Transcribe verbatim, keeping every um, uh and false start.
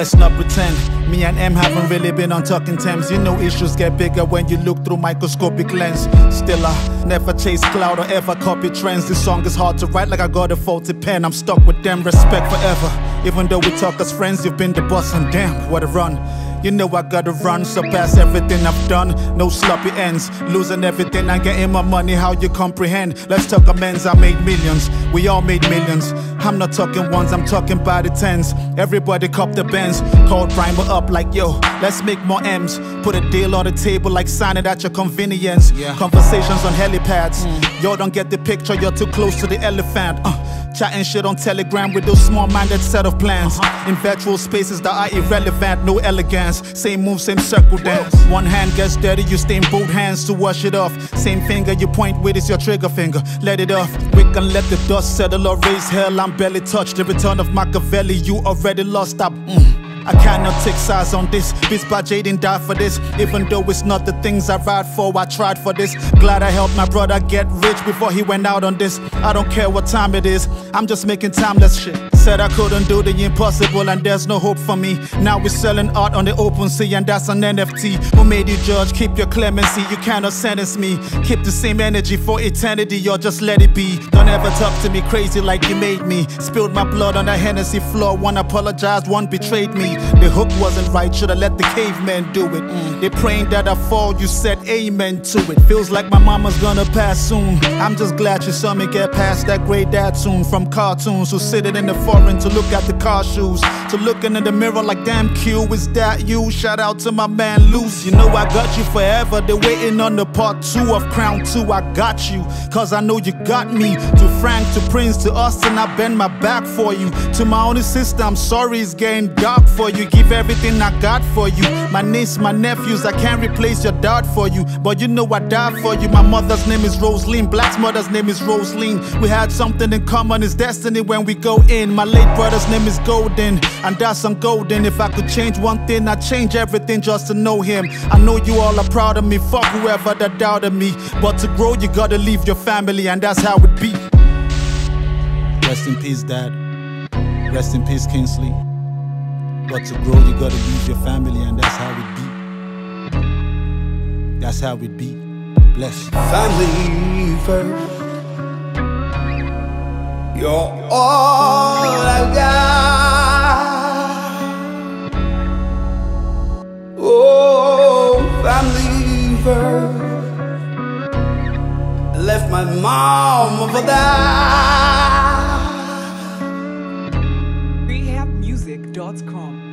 let's not pretend. Me and M haven't really been on talking terms. You know issues get bigger when you look through microscopic lens. Still I never chase cloud or ever copy trends. This song is hard to write like I got a faulty pen. I'm stuck with them, respect forever. Even though we talk as friends, you've been the boss and damn, what a run. You know I gotta run, surpass everything I've done. No sloppy ends, losing everything and getting my money, how you comprehend. Let's talk amends, I made millions, we all made millions. I'm not talking ones, I'm talking by the tens. Everybody cop the Benz, call Primer up like yo, let's make more M's. Put a deal on the table like sign it at your convenience. Yeah. Conversations on helipads, mm. Yo don't get the picture, you're too close to the elephant. uh. Chatting shit on Telegram with those small-minded set of plans. uh-huh. In virtual spaces that are irrelevant, no elegance. Same move, same circle dance. One hand gets dirty, you stain both hands to wash it off. Same finger you point with is your trigger finger. Let it off, we can let the dust settle or raise hell. I'm barely touched, the return of Machiavelli. You already lost, I, mm. I cannot take sides on this. Beats by Jaden died for this. Even though it's not the things I ride for, I tried for this. Glad I helped my brother get rich before he went out on this. I don't care what time it is, I'm just making timeless shit. Said I couldn't do the impossible and there's no hope for me. Now we're selling art on the open sea and that's an N F T. Who made you judge? Keep your clemency, you cannot sentence me. Keep the same energy for eternity or just let it be. Don't ever talk to me crazy like you made me. Spilled my blood on the Hennessy floor. One apologized, one betrayed me. The hook wasn't right, should've let the cavemen do it. mm. They praying that I fall, you said amen to it. Feels like my mama's gonna pass soon. I'm just glad you saw me get past that great dad soon. From cartoons who sitting in the foreign to look at the car shoes, to looking in the mirror like damn Q, is that you? Shout out to my man Luce. You know I got you forever, they're waiting on the part two of Crown two. I got you, cause I know you got me. To Frank, to Prince, to Austin, I bend my back for you. To my only sister, I'm sorry it's getting dark for you. Give everything I got for you. My niece, my nephews, I can't replace your dad for you, but you know I died for you. My mother's name is Rosaline, Black's mother's name is Rosaline. We had something in common, it's destiny when we go in. My late brother's name is Golden, and that's on Golden. If I could change one thing, I'd change everything just to know him. I know you all are proud of me, fuck whoever that doubted me. But to grow, you gotta leave your family, and that's how it be. Rest in peace, Dad. Rest in peace, Kingsley. But to grow, you gotta leave your family, and that's how it be. That's how it be. Bless you. Family first. You're all I got. Oh, family first. Left my mom for that. rehab music dot com